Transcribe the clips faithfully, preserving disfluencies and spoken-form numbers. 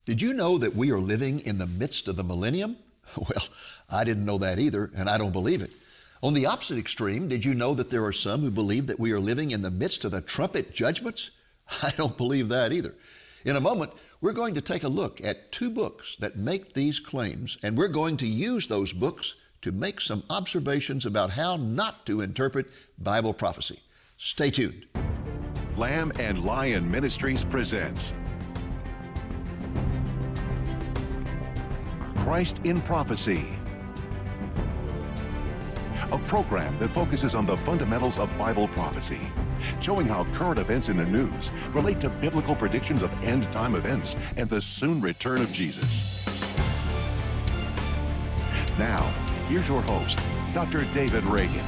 Did you know that we are living in the midst of the millennium? Well, I didn't know that either, and I don't believe it. On the opposite extreme, did you know that there are some who believe that we are living in the midst of the trumpet judgments? I don't believe that either. In a moment, we're going to take a look at two books that make these claims, and we're going to use those books to make some observations about how not to interpret Bible prophecy. Stay tuned. Lamb and Lion Ministries presents Christ in Prophecy, a program that focuses on the fundamentals of Bible prophecy, showing how current events in the news relate to biblical predictions of end-time events and the soon return of Jesus. Now, here's your host, Doctor David Reagan.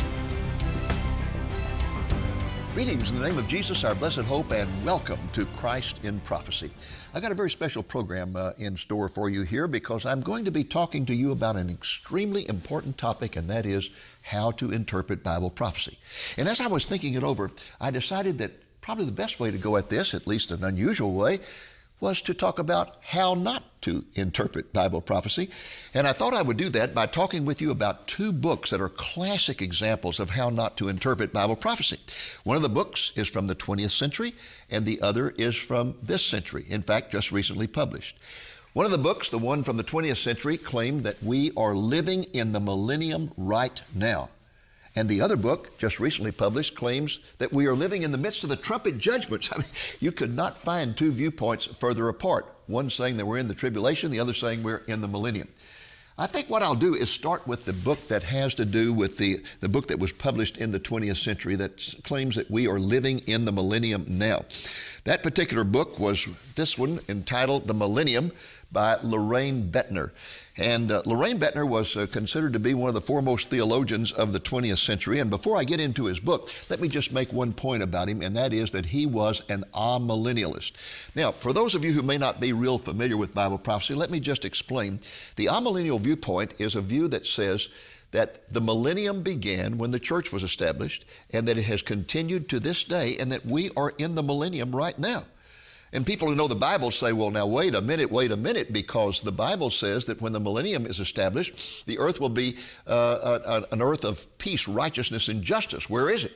Greetings in the name of Jesus, our blessed hope, and welcome to Christ in Prophecy. I got a very special program uh, in store for you here because I'm going to be talking to you about an extremely important topic, and that is how to interpret Bible prophecy. And as I was thinking it over, I decided that probably the best way to go at this, at least an unusual way, was to talk about how not to interpret Bible prophecy. And I thought I would do that by talking with you about two books that are classic examples of how not to interpret Bible prophecy. One of the books is from the twentieth century, and the other is from this century, in fact, just recently published. One of the books, the one from the twentieth century, claimed that we are living in the millennium right now. And the other book, just recently published, claims that we are living in the midst of the trumpet judgments. I mean, you could not find two viewpoints further apart. One saying that we're in the tribulation, the other saying we're in the millennium. I think what I'll do is start with the book that has to do with the, the book that was published in the twentieth century that claims that we are living in the millennium now. That particular book was this one, entitled The Millennium by Loraine Boettner. And uh, Loraine Boettner was uh, considered to be one of the foremost theologians of the twentieth century. And before I get into his book, let me just make one point about him, and that is that he was an amillennialist. Now, for those of you who may not be real familiar with Bible prophecy, let me just explain. The amillennial viewpoint is a view that says that the millennium began when the church was established, and that it has continued to this day, and that we are in the millennium right now. And people who know the Bible say, well, now wait a minute, wait a minute, because the Bible says that when the millennium is established, the earth will be uh, a, an earth of peace, righteousness, and justice. Where is it?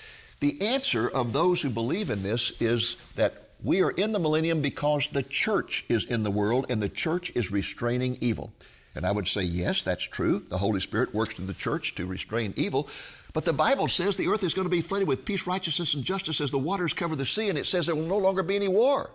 The answer of those who believe in this is that we are in the millennium because the church is in the world and the church is restraining evil. And I would say, yes, that's true. The Holy Spirit works through the church to restrain evil. But the Bible says the earth is going to be flooded with peace, righteousness, and justice as the waters cover the sea, and it says there will no longer be any war.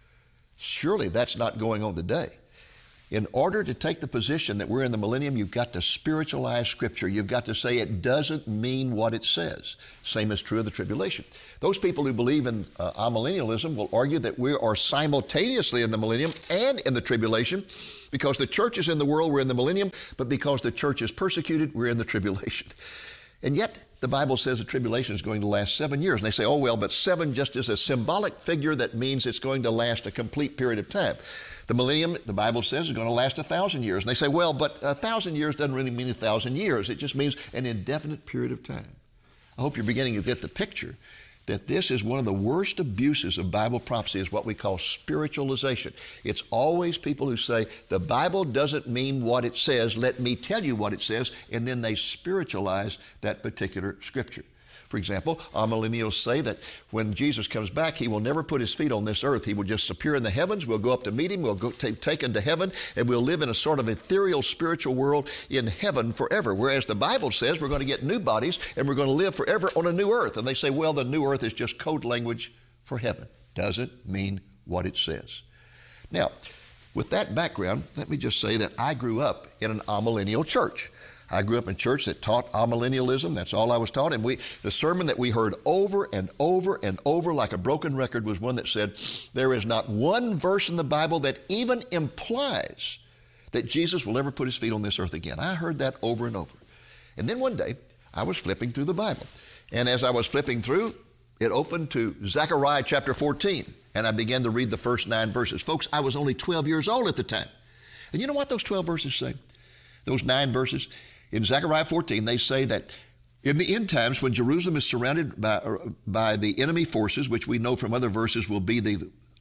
Surely that's not going on today. In order to take the position that we're in the millennium, you've got to spiritualize Scripture. You've got to say it doesn't mean what it says. Same is true of the tribulation. Those people who believe in uh, amillennialism will argue that we are simultaneously in the millennium and in the tribulation, because the church is in the world, we're in the millennium, but because the church is persecuted, we're in the tribulation. And yet, the Bible says the tribulation is going to last seven years. And they say, oh, well, but seven just is a symbolic figure that means it's going to last a complete period of time. The millennium, the Bible says, is going to last a thousand years. And they say, well, but a thousand years doesn't really mean a thousand years. It just means an indefinite period of time. I hope you're beginning to get the picture that this is one of the worst abuses of Bible prophecy, is what we call spiritualization. It's always people who say, the Bible doesn't mean what it says, let me tell you what it says, and then they spiritualize that particular scripture. For example, amillennials say that when Jesus comes back, he will never put his feet on this earth. He will just appear in the heavens. We'll go up to meet him. We'll go take, taken to heaven, and we'll live in a sort of ethereal spiritual world in heaven forever. Whereas the Bible says we're going to get new bodies and we're going to live forever on a new earth. And they say, well, the new earth is just code language for heaven. Doesn't mean what it says. Now, with that background, let me just say that I grew up in an amillennial church. I grew up in a church that taught amillennialism. That's all I was taught. And we, the sermon that we heard over and over and over like a broken record was one that said, there is not one verse in the Bible that even implies that Jesus will ever put his feet on this earth again. I heard that over and over. And then one day, I was flipping through the Bible. And as I was flipping through, it opened to Zechariah chapter fourteen. And I began to read the first nine verses. Folks, I was only twelve years old at the time. And you know what those twelve verses say? Those nine verses? In Zechariah fourteen, they say that in the end times, when Jerusalem is surrounded by, by the enemy forces, which we know from other verses will be the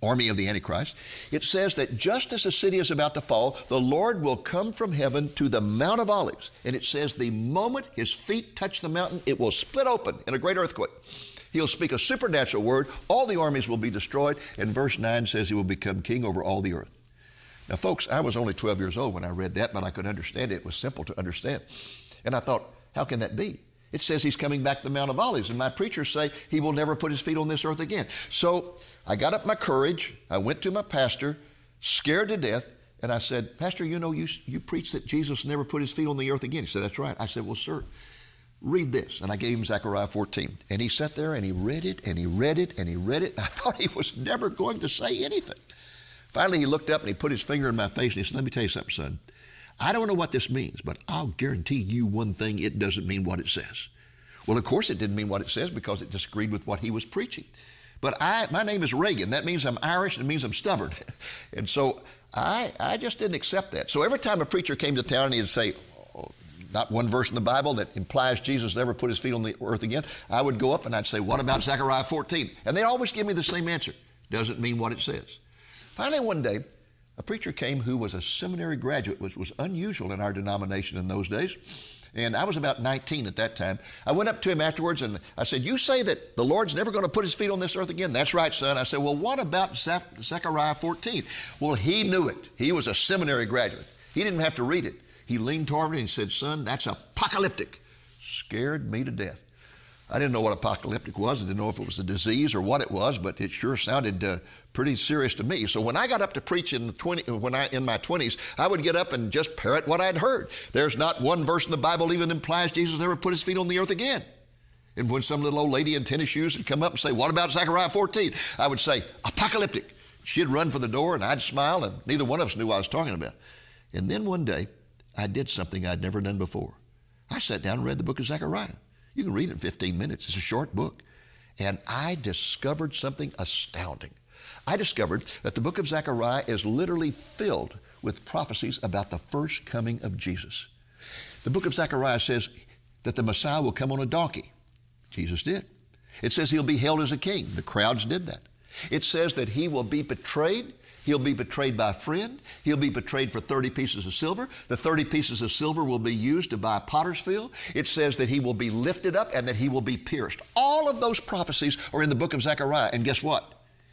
army of the Antichrist, it says that just as the city is about to fall, the Lord will come from heaven to the Mount of Olives. And it says the moment his feet touch the mountain, it will split open in a great earthquake. He'll speak a supernatural word. All the armies will be destroyed. And verse nine says he will become king over all the earth. Now, folks, I was only twelve years old when I read that, but I could understand it. It was simple to understand. And I thought, how can that be? It says he's coming back to the Mount of Olives, and my preachers say he will never put his feet on this earth again. So I got up my courage. I went to my pastor, scared to death, and I said, Pastor, you know, you, you preach that Jesus never put his feet on the earth again. He said, that's right. I said, well, sir, read this. And I gave him Zechariah fourteen. And he sat there and he read it and he read it and he read it. And I thought he was never going to say anything. Finally, he looked up and he put his finger in my face and he said, let me tell you something, son. I don't know what this means, but I'll guarantee you one thing, it doesn't mean what it says. Well, of course it didn't mean what it says because it disagreed with what he was preaching. But I, my name is Reagan. That means I'm Irish and it means I'm stubborn. And so I, I just didn't accept that. So every time a preacher came to town and he'd say, oh, not one verse in the Bible that implies Jesus never put his feet on the earth again, I would go up and I'd say, what about Zechariah fourteen? And they'd always give me the same answer. Doesn't mean what it says. Finally, one day, a preacher came who was a seminary graduate, which was unusual in our denomination in those days. And I was about nineteen at that time. I went up to him afterwards and I said, you say that the Lord's never going to put his feet on this earth again? That's right, son. I said, well, what about Zechariah fourteen? Well, he knew it. He was a seminary graduate. He didn't have to read it. He leaned toward me and said, son, that's apocalyptic. Scared me to death. I didn't know what apocalyptic was. I didn't know if it was a disease or what it was, but it sure sounded uh, pretty serious to me. So when I got up to preach in the twenty, when I in my twenties, I would get up and just parrot what I'd heard. There's not one verse in the Bible even implies Jesus never put his feet on the earth again. And when some little old lady in tennis shoes would come up and say, what about Zechariah fourteen? I would say, apocalyptic. She'd run for the door and I'd smile and neither one of us knew what I was talking about. And then one day, I did something I'd never done before. I sat down and read the book of Zechariah. You can read it in fifteen minutes. It's a short book. And I discovered something astounding. I discovered that the book of Zechariah is literally filled with prophecies about the first coming of Jesus. The book of Zechariah says that the Messiah will come on a donkey. Jesus did. It says he'll be hailed as a king. The crowds did that. It says that he will be betrayed. He'll be betrayed by a friend. He'll be betrayed for thirty pieces of silver. The thirty pieces of silver will be used to buy a potter's field. It says that he will be lifted up and that he will be pierced. All of those prophecies are in the book of Zechariah. And guess what?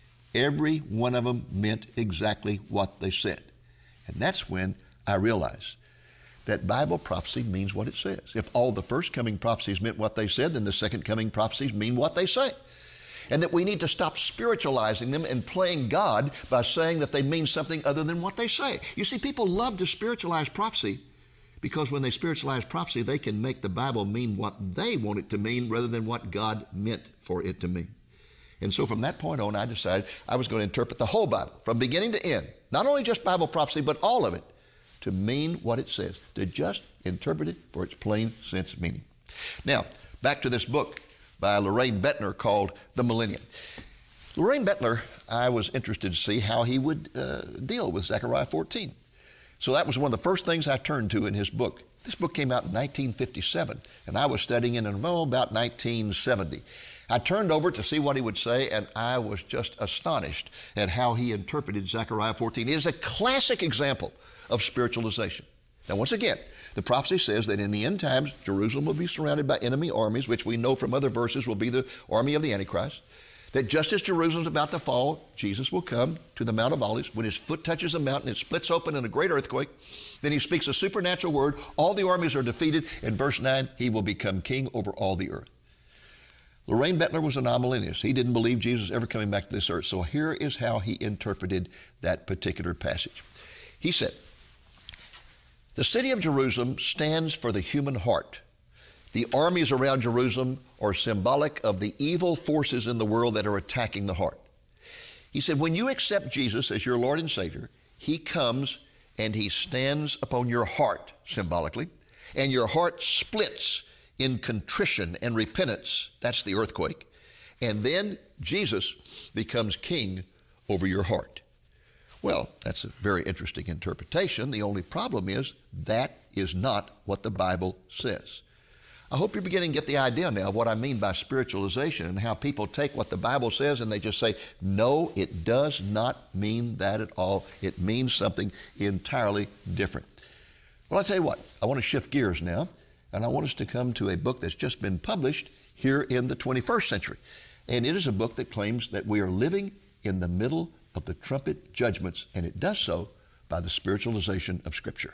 Every one of them meant exactly what they said. And that's when I realized that Bible prophecy means what it says. If all the first coming prophecies meant what they said, then the second coming prophecies mean what they say. And that we need to stop spiritualizing them and playing God by saying that they mean something other than what they say. You see, people love to spiritualize prophecy because when they spiritualize prophecy, they can make the Bible mean what they want it to mean rather than what God meant for it to mean. And so from that point on, I decided I was going to interpret the whole Bible from beginning to end, not only just Bible prophecy, but all of it, to mean what it says, to just interpret it for its plain sense meaning. Now, back to this book by Loraine Boettner called The Millennium. Loraine Boettner, I was interested to see how he would uh, deal with Zechariah fourteen. So that was one of the first things I turned to in his book. This book came out in nineteen fifty-seven, and I was studying it in oh, about nineteen seventy. I turned over to see what he would say, and I was just astonished at how he interpreted Zechariah fourteen. It is a classic example of spiritualization. Now, once again, the prophecy says that in the end times, Jerusalem will be surrounded by enemy armies, which we know from other verses will be the army of the Antichrist. That just as Jerusalem's about to fall, Jesus will come to the Mount of Olives. When his foot touches the mountain, it splits open in a great earthquake. Then he speaks a supernatural word. All the armies are defeated. In verse nine, he will become king over all the earth. Loraine Boettner was a non-millennialist. He didn't believe Jesus ever coming back to this earth. So here is how he interpreted that particular passage. He said, the city of Jerusalem stands for the human heart. The armies around Jerusalem are symbolic of the evil forces in the world that are attacking the heart. He said, when you accept Jesus as your Lord and Savior, he comes and he stands upon your heart, symbolically, and your heart splits in contrition and repentance. That's the earthquake. And then Jesus becomes king over your heart. Well, that's a very interesting interpretation. The only problem is that is not what the Bible says. I hope you're beginning to get the idea now of what I mean by spiritualization and how people take what the Bible says and they just say, no, it does not mean that at all. It means something entirely different. Well, I'll tell you what, I want to shift gears now, and I want us to come to a book that's just been published here in the twenty-first century. And it is a book that claims that we are living in the middle of the trumpet judgments, and it does so by the spiritualization of Scripture.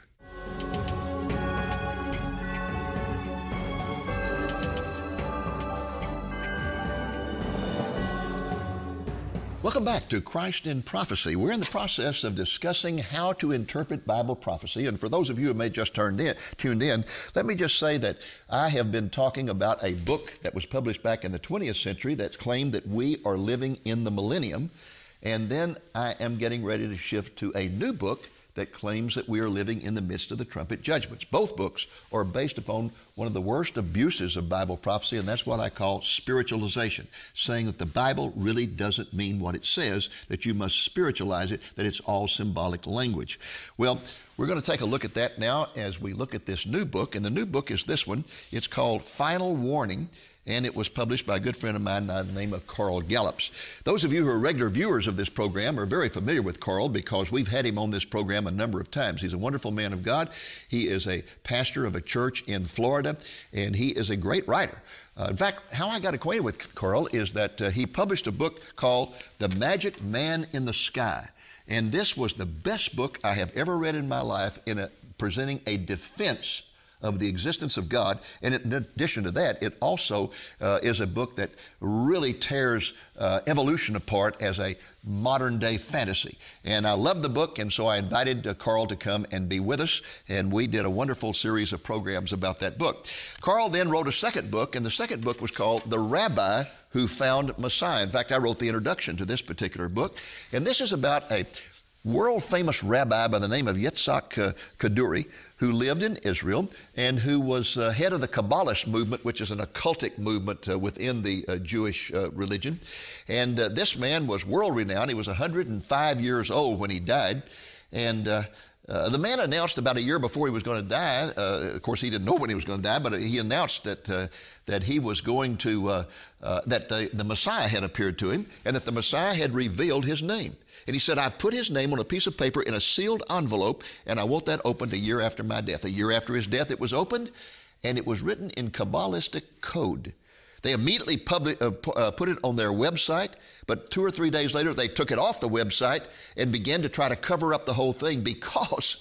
Welcome back to Christ in Prophecy. We're in the process of discussing how to interpret Bible prophecy. And for those of you who may just turned in, tuned in, let me just say that I have been talking about a book that was published back in the twentieth century that's claimed that we are living in the millennium. And then I am getting ready to shift to a new book that claims that we are living in the midst of the trumpet judgments. Both books are based upon one of the worst abuses of Bible prophecy, and that's what I call spiritualization, saying that the Bible really doesn't mean what it says, that you must spiritualize it, that it's all symbolic language. Well, we're going to take a look at that now as we look at this new book, and the new book is this one. It's called Final Warning, and it was published by a good friend of mine by the name of Carl Gallups. Those of you who are regular viewers of this program are very familiar with Carl because we've had him on this program a number of times. He's a wonderful man of God. He is a pastor of a church in Florida, and he is a great writer. Uh, in fact, how I got acquainted with Carl is that uh, he published a book called The Magic Man in the Sky. And this was the best book I have ever read in my life in a, presenting a defense of the existence of God. And in addition to that, it also uh, is a book that really tears uh, evolution apart as a modern day fantasy. And I love the book, and so I invited uh, Carl to come and be with us, and we did a wonderful series of programs about that book. Carl then wrote a second book, and the second book was called The Rabbi Who Found Messiah. In fact, I wrote the introduction to this particular book, and this is about a world-famous rabbi by the name of Yitzhak uh, Kaduri, who lived in Israel and who was uh, head of the Kabbalist movement, which is an occultic movement uh, within the uh, Jewish uh, religion. And uh, this man was world-renowned. He was one hundred five years old when he died. And uh, uh, the man announced about a year before he was going to die, uh, of course he didn't know when he was going to die, but he announced that uh, that he was going to, uh, uh, that the, the Messiah had appeared to him and that the Messiah had revealed his name. And he said, I put his name on a piece of paper in a sealed envelope, and I want that opened a year after my death. A year after his death, it was opened, and it was written in Kabbalistic code. They immediately public, uh, uh, put it on their website, but two or three days later, they took it off the website and began to try to cover up the whole thing because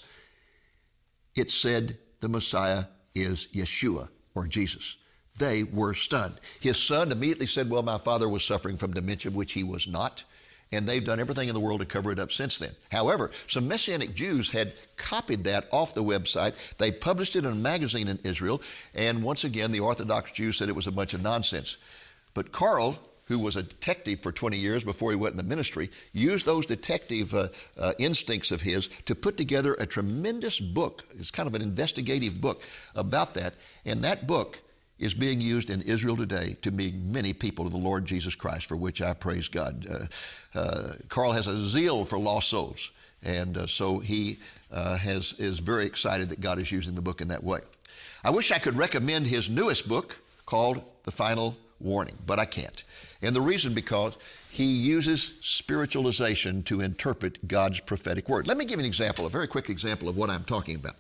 it said the Messiah is Yeshua, or Jesus. They were stunned. His son immediately said, well, my father was suffering from dementia, which he was not. And they've done everything in the world to cover it up since then. However, some Messianic Jews had copied that off the website. They published it in a magazine in Israel. And once again, the Orthodox Jews said it was a bunch of nonsense. But Carl, who was a detective for twenty years before he went in the ministry, used those detective uh, uh, instincts of his to put together a tremendous book. It's kind of an investigative book about that. And that book is being used in Israel today to bring many people to the Lord Jesus Christ, for which I praise God. Uh, uh, Carl has a zeal for lost souls, and uh, so he uh, has is very excited that God is using the book in that way. I wish I could recommend his newest book called The Final Warning, but I can't. And the reason because he uses spiritualization to interpret God's prophetic word. Let me give you an example, a very quick example of what I'm talking about.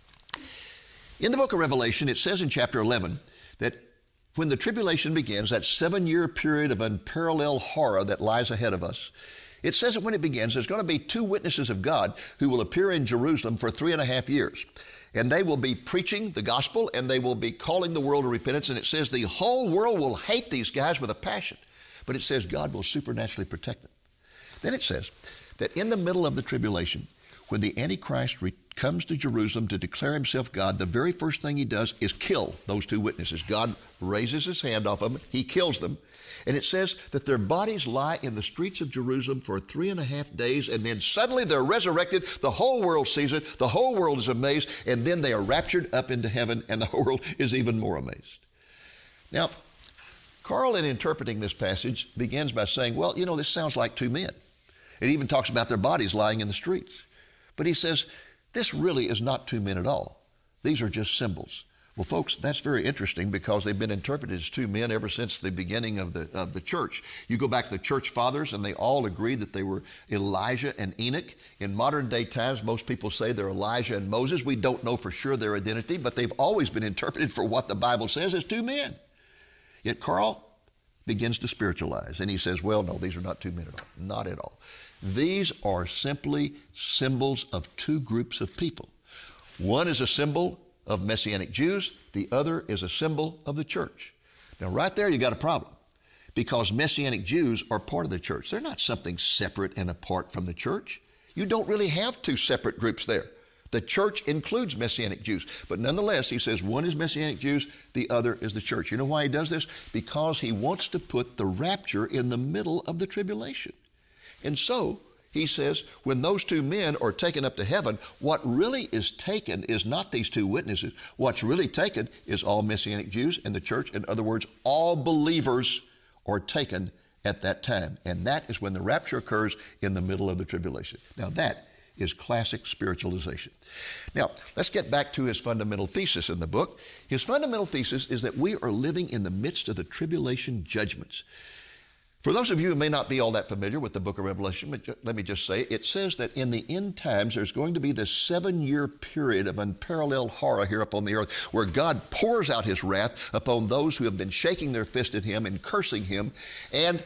In the book of Revelation, it says in chapter eleven, that when the tribulation begins, that seven-year period of unparalleled horror that lies ahead of us, it says that when it begins, there's going to be two witnesses of God who will appear in Jerusalem for three and a half years. And they will be preaching the gospel, and they will be calling the world to repentance. And it says the whole world will hate these guys with a passion. But it says God will supernaturally protect them. Then it says that in the middle of the tribulation, when the Antichrist re- comes to Jerusalem to declare himself God, the very first thing he does is kill those two witnesses. God raises his hand off them. He kills them. And it says that their bodies lie in the streets of Jerusalem for three and a half days, and then suddenly they're resurrected. The whole world sees it. The whole world is amazed, and then they are raptured up into heaven, and the whole world is even more amazed. Now, Carl, in interpreting this passage, begins by saying, well, you know, this sounds like two men. It even talks about their bodies lying in the streets. But he says, this really is not two men at all. These are just symbols. Well, folks, that's very interesting because they've been interpreted as two men ever since the beginning of the of the church. You go back to the church fathers, and they all agreed that they were Elijah and Enoch. In modern day times, most people say they're Elijah and Moses. We don't know for sure their identity, but they've always been interpreted for what the Bible says as two men. Yet Carl begins to spiritualize, and he says, well, no, these are not two men at all. Not at all. These are simply symbols of two groups of people. One is a symbol of Messianic Jews. The other is a symbol of the church. Now, right there, you got a problem, because Messianic Jews are part of the church. They're not something separate and apart from the church. You don't really have two separate groups there. The church includes Messianic Jews. But nonetheless, he says one is Messianic Jews, the other is the church. You know why he does this? Because he wants to put the rapture in the middle of the tribulation. And so, he says, when those two men are taken up to heaven, what really is taken is not these two witnesses. What's really taken is all Messianic Jews and the church. In other words, all believers are taken at that time. And that is when the rapture occurs in the middle of the tribulation. Now that is classic spiritualization. Now, let's get back to his fundamental thesis in the book. His fundamental thesis is that we are living in the midst of the tribulation judgments. For those of you who may not be all that familiar with the book of Revelation, let me just say, it says that in the end times, there's going to be this seven-year period of unparalleled horror here upon the earth, where God pours out his wrath upon those who have been shaking their fist at him and cursing him. And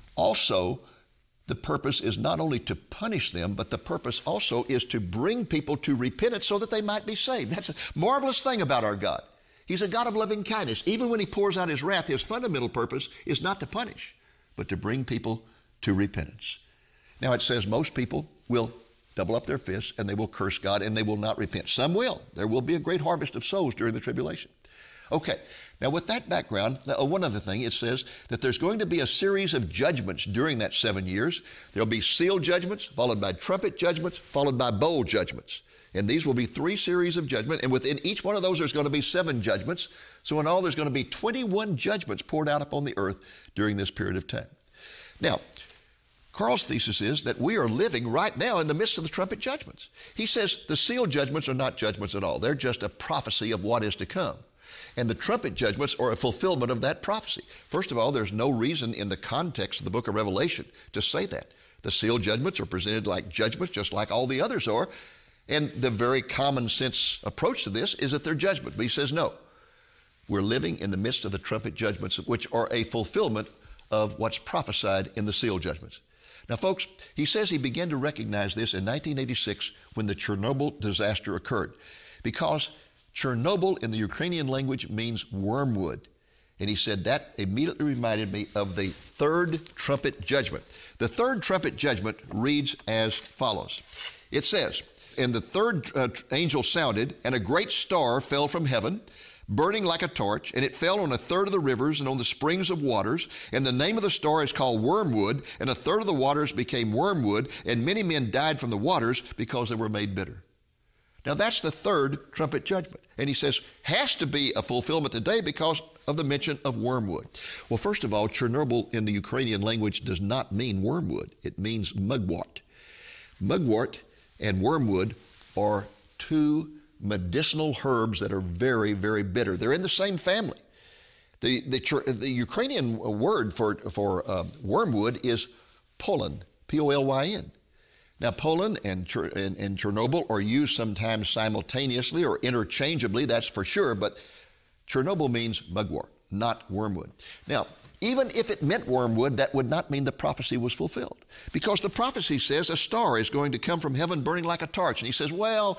also, the purpose is not only to punish them, but the purpose also is to bring people to repentance so that they might be saved. That's a marvelous thing about our God. He's a God of loving kindness. Even when he pours out his wrath, his fundamental purpose is not to punish, but to bring people to repentance. Now, it says most people will double up their fists and they will curse God and they will not repent. Some will. There will be a great harvest of souls during the tribulation. Okay, now with that background, uh, one other thing, it says that there's going to be a series of judgments during that seven years. There'll be seal judgments, followed by trumpet judgments, followed by bowl judgments. And these will be three series of judgment, and within each one of those there's going to be seven judgments. So in all there's going to be twenty-one judgments poured out upon the earth during this period of time. Now, Carl's thesis is that we are living right now in the midst of the trumpet judgments. He says the seal judgments are not judgments at all. They're just a prophecy of what is to come. And the trumpet judgments are a fulfillment of that prophecy. First of all, there's no reason in the context of the book of Revelation to say that. The seal judgments are presented like judgments, just like all the others are. And the very common sense approach to this is that they're judgment. But he says, no, we're living in the midst of the trumpet judgments, which are a fulfillment of what's prophesied in the seal judgments. Now, folks, he says he began to recognize this in nineteen eighty-six when the Chernobyl disaster occurred, because Chernobyl in the Ukrainian language means wormwood. And he said that immediately reminded me of the third trumpet judgment. The third trumpet judgment reads as follows. It says, and the third uh, angel sounded, and a great star fell from heaven, burning like a torch, and it fell on a third of the rivers and on the springs of waters. And the name of the star is called Wormwood, and a third of the waters became wormwood, and many men died from the waters because they were made bitter. Now that's the third trumpet judgment. And he says, has to be a fulfillment today because of the mention of wormwood. Well, first of all, Chernobyl in the Ukrainian language does not mean wormwood. It means mugwort. Mugwort and wormwood are two medicinal herbs that are very, very bitter. They're in the same family. The, the, the Ukrainian word for, for uh, wormwood is polyn, P O L Y N. Now, pollen and, and, and Chernobyl are used sometimes simultaneously or interchangeably, that's for sure, but Chernobyl means mugwort, not wormwood. Now, even if it meant wormwood, that would not mean the prophecy was fulfilled, because the prophecy says a star is going to come from heaven burning like a torch. And he says, well,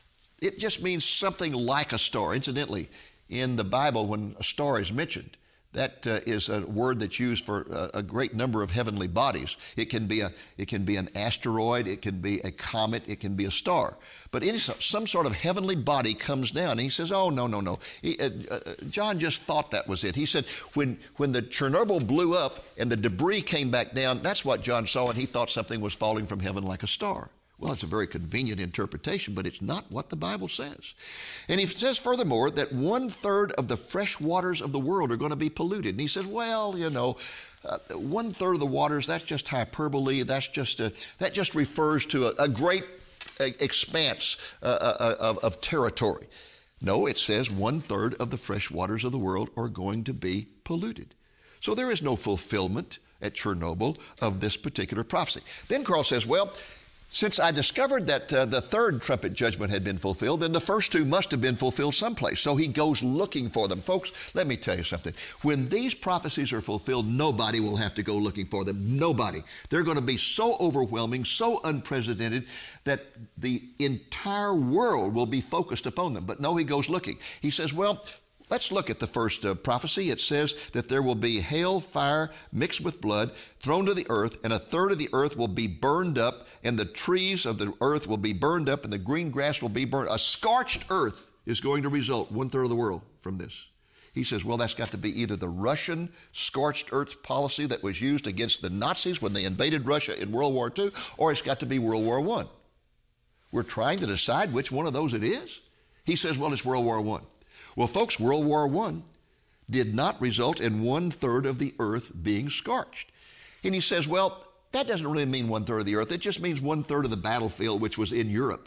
it just means something like a star. Incidentally, in the Bible, when a star is mentioned, that uh, is a word that's used for a, a great number of heavenly bodies. It can be a, it can be an asteroid, it can be a comet, it can be a star. But any, some sort of heavenly body comes down, and he says, oh, no, no, no. He, uh, uh, John just thought that was it. He said, when, when the Chernobyl blew up and the debris came back down, that's what John saw, and he thought something was falling from heaven like a star. Well, it's a very convenient interpretation, but it's not what the Bible says. And he says furthermore that one third of the fresh waters of the world are going to be polluted. And he says, well, you know, uh, one third of the waters, that's just hyperbole. That's just a, that just refers to a, a great expanse uh, uh, of, of territory. No, it says one-third of the fresh waters of the world are going to be polluted. So there is no fulfillment at Chernobyl of this particular prophecy. Then Carl says, well, since I discovered that uh, the third trumpet judgment had been fulfilled, then the first two must have been fulfilled someplace. So he goes looking for them. Folks, let me tell you something. When these prophecies are fulfilled, nobody will have to go looking for them. Nobody. They're going to be so overwhelming, so unprecedented, that the entire world will be focused upon them. But no, he goes looking. He says, well, let's look at the first uh, prophecy. It says that there will be hail, fire mixed with blood thrown to the earth, and a third of the earth will be burned up, and the trees of the earth will be burned up, and the green grass will be burned. A scorched earth is going to result, one third of the world, from this. He says, well, that's got to be either the Russian scorched earth policy that was used against the Nazis when they invaded Russia in World War Two, or it's got to be World War One. We're trying to decide which one of those it is. He says, well, it's World War One. Well, folks, World War One did not result in one-third of the earth being scorched. And he says, well, that doesn't really mean one-third of the earth. It just means one-third of the battlefield, which was in Europe.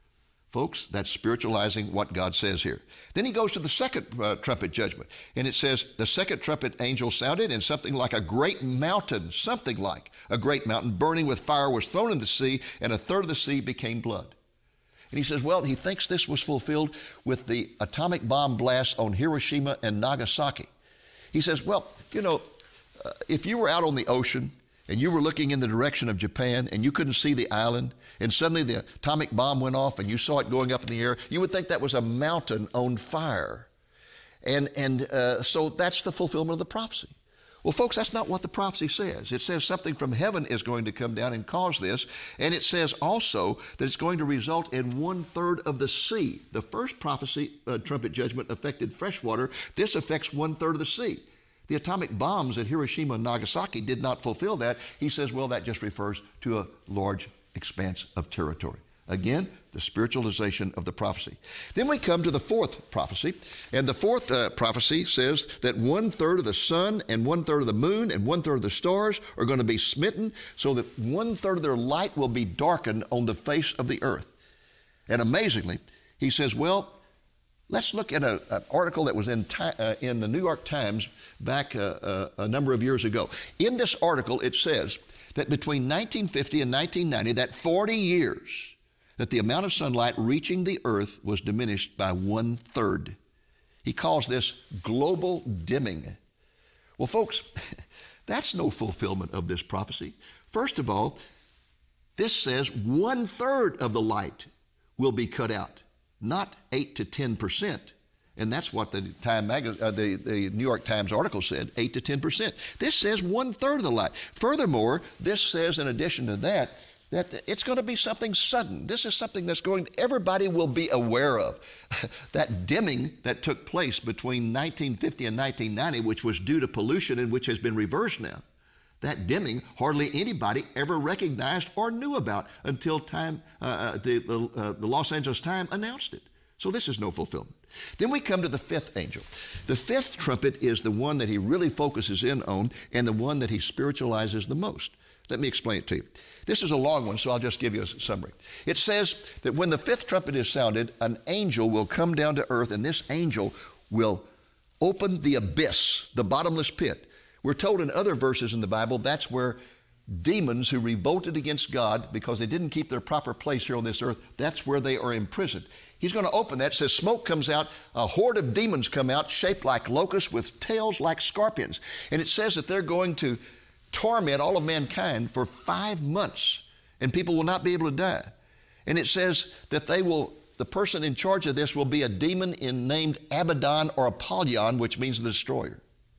Folks, that's spiritualizing what God says here. Then he goes to the second uh, trumpet judgment, and it says, the second trumpet angel sounded, and something like a great mountain, something like a great mountain burning with fire was thrown in the sea, and a third of the sea became blood. And he says, well, he thinks this was fulfilled with the atomic bomb blast on Hiroshima and Nagasaki. He says, well, you know, uh, if you were out on the ocean and you were looking in the direction of Japan and you couldn't see the island, and suddenly the atomic bomb went off and you saw it going up in the air, you would think that was a mountain on fire. And, and uh, so that's the fulfillment of the prophecy. Well, folks, that's not what the prophecy says. It says something from heaven is going to come down and cause this. And it says also that it's going to result in one-third of the sea. The first prophecy, uh, trumpet judgment, affected fresh water. This affects one-third of the sea. The atomic bombs at Hiroshima and Nagasaki did not fulfill that. He says, well, that just refers to a large expanse of territory. Again, the spiritualization of the prophecy. Then we come to the fourth prophecy, and the fourth uh, prophecy says that one-third of the sun and one-third of the moon and one-third of the stars are going to be smitten, so that one-third of their light will be darkened on the face of the earth. And amazingly, he says, well, let's look at a, an article that was in, uh, in the New York Times back uh, uh, a number of years ago. In this article, it says that between nineteen fifty and nineteen ninety, that forty years, that the amount of sunlight reaching the earth was diminished by one-third. He calls this global dimming. Well, folks, that's no fulfillment of this prophecy. First of all, this says one-third of the light will be cut out, not eight to ten percent. And that's what the Time Mag- uh, the, the New York Times article said, eight to ten percent. This says one-third of the light. Furthermore, this says, in addition to that, that it's going to be something sudden. This is something that's going, everybody will be aware of. That dimming that took place between nineteen fifty and nineteen ninety, which was due to pollution and which has been reversed now, that dimming hardly anybody ever recognized or knew about until time, uh, the, the, uh, the Los Angeles Times announced it. So this is no fulfillment. Then we come to the fifth angel. The fifth trumpet is the one that he really focuses in on and the one that he spiritualizes the most. Let me explain it to you. This is a long one, so I'll just give you a summary. It says that when the fifth trumpet is sounded, an angel will come down to earth, and this angel will open the abyss, the bottomless pit. We're told in other verses in the Bible that's where demons who revolted against God because they didn't keep their proper place here on this earth, that's where they are imprisoned. He's going to open that. It says smoke comes out, a horde of demons come out shaped like locusts with tails like scorpions. And it says that they're going to torment all of mankind for five months, and people will not be able to die. And it says that they will, the person in charge of this will be a demon in named Abaddon or Apollyon, which means the destroyer.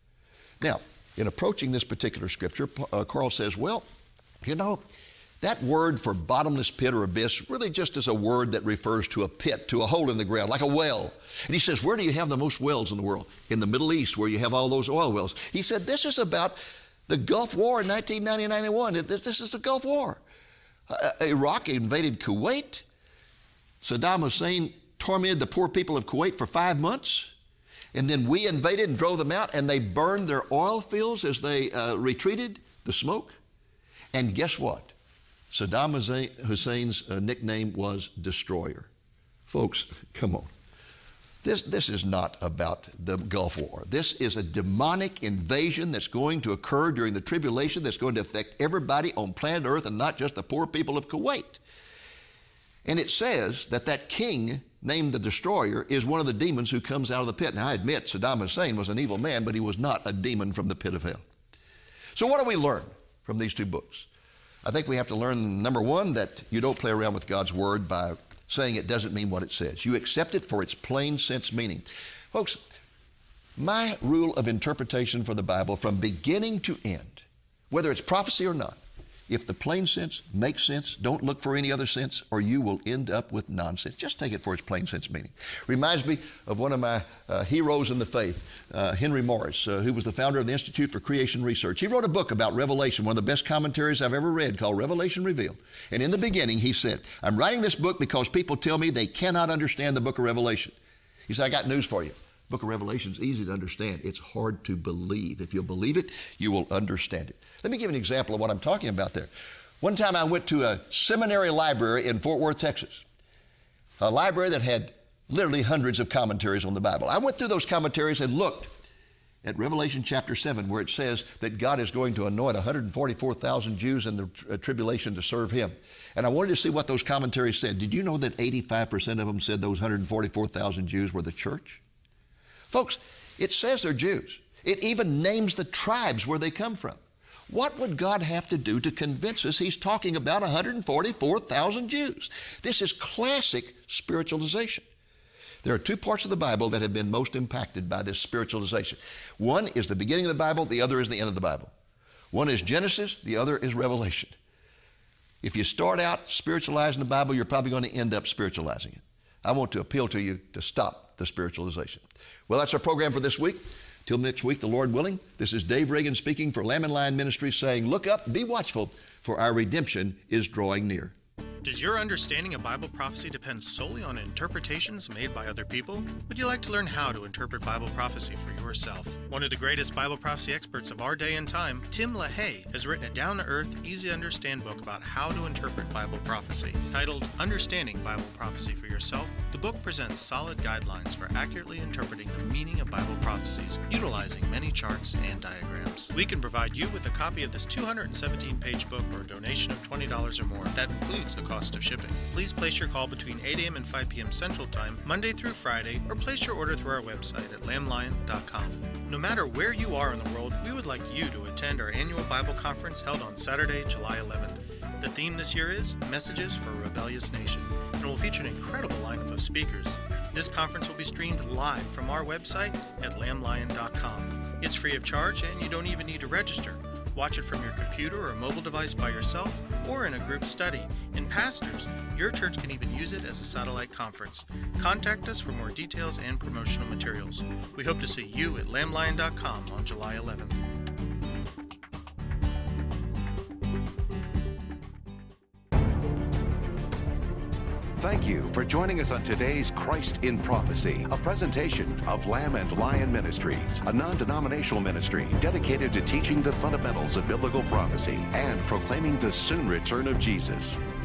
Now, in approaching this particular scripture, uh, Carl says, well, you know, that word for bottomless pit or abyss really just is a word that refers to a pit, to a hole in the ground, like a well. And he says, where do you have the most wells in the world? In the Middle East, where you have all those oil wells. He said, this is about the Gulf War in nineteen ninety, ninety-one. This, this is the Gulf War. Uh, Iraq invaded Kuwait. Saddam Hussein tormented the poor people of Kuwait for five months. And then we invaded and drove them out, and they burned their oil fields as they uh, retreated, the smoke. And guess what? Saddam Hussein's uh, nickname was Destroyer. Folks, come on. This, this is not about the Gulf War. This is a demonic invasion that's going to occur during the tribulation that's going to affect everybody on planet Earth and not just the poor people of Kuwait. And it says that that king named the Destroyer is one of the demons who comes out of the pit. Now, I admit Saddam Hussein was an evil man, but he was not a demon from the pit of hell. So what do we learn from these two books? I think we have to learn, number one, that you don't play around with God's Word by saying it doesn't mean what it says. You accept it for its plain sense meaning. Folks, my rule of interpretation for the Bible from beginning to end, whether it's prophecy or not, if the plain sense makes sense, don't look for any other sense, or you will end up with nonsense. Just take it for its plain sense meaning. Reminds me of one of my uh, heroes in the faith, uh, Henry Morris, uh, who was the founder of the Institute for Creation Research. He wrote a book about Revelation, one of the best commentaries I've ever read, called Revelation Revealed. And in the beginning, he said, I'm writing this book because people tell me they cannot understand the book of Revelation. He said, I got news for you. Book of Revelation is easy to understand. It's hard to believe. If you'll believe it, you will understand it. Let me give you an example of what I'm talking about there. One time I went to a seminary library in Fort Worth, Texas, a library that had literally hundreds of commentaries on the Bible. I went through those commentaries and looked at Revelation chapter seven, where it says that God is going to anoint one hundred forty-four thousand Jews in the uh, tribulation to serve Him. And I wanted to see what those commentaries said. Did you know that eighty-five percent of them said those one hundred forty-four thousand Jews were the church? Folks, it says they're Jews. It even names the tribes where they come from. What would God have to do to convince us He's talking about one hundred forty-four thousand Jews? This is classic spiritualization. There are two parts of the Bible that have been most impacted by this spiritualization. One is the beginning of the Bible, the other is the end of the Bible. One is Genesis, the other is Revelation. If you start out spiritualizing the Bible, you're probably going to end up spiritualizing it. I want to appeal to you to stop the spiritualization. Well, that's our program for this week. Till next week, the Lord willing, this is Dave Reagan speaking for Lamb and Lion Ministries, saying, look up, be watchful, for our redemption is drawing near. Does your understanding of Bible prophecy depend solely on interpretations made by other people? Would you like to learn how to interpret Bible prophecy for yourself? One of the greatest Bible prophecy experts of our day and time, Tim LaHaye, has written a down-to-earth, easy-to-understand book about how to interpret Bible prophecy. Titled Understanding Bible Prophecy for Yourself, the book presents solid guidelines for accurately interpreting the meaning of Bible prophecies, utilizing many charts and diagrams. We can provide you with a copy of this two hundred seventeen page book for a donation of twenty dollars or more. That includes the cost of shipping. Please place your call between eight a m and five p m Central Time, Monday through Friday, or place your order through our website at lamb lion dot com. No matter where you are in the world, we would like you to attend our annual Bible conference held on Saturday, July eleventh. The theme this year is Messages for a Rebellious Nation, and will feature an incredible lineup of speakers. This conference will be streamed live from our website at lamb lion dot com. It's free of charge, and you don't even need to register. Watch it from your computer or mobile device by yourself or in a group study. And pastors, your church can even use it as a satellite conference. Contact us for more details and promotional materials. We hope to see you at lamb lion dot com on July eleventh. Thank you for joining us on today's Christ in Prophecy, a presentation of Lamb and Lion Ministries, a non-denominational ministry dedicated to teaching the fundamentals of biblical prophecy and proclaiming the soon return of Jesus.